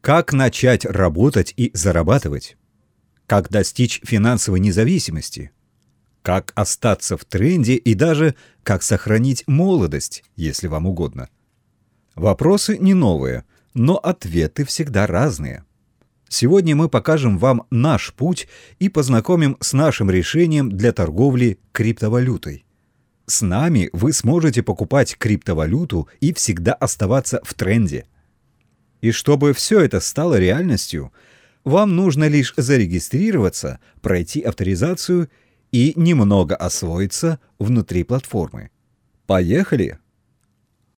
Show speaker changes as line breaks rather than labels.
Как начать работать и зарабатывать? Как достичь финансовой независимости? Как остаться в тренде и даже как сохранить молодость, если вам угодно? Вопросы не новые, но ответы всегда разные. Сегодня мы покажем вам наш путь и познакомим с нашим решением для торговли криптовалютой. С нами вы сможете покупать криптовалюту и всегда оставаться в тренде. И чтобы все это стало реальностью, вам нужно лишь зарегистрироваться, пройти авторизацию и немного освоиться внутри платформы. Поехали!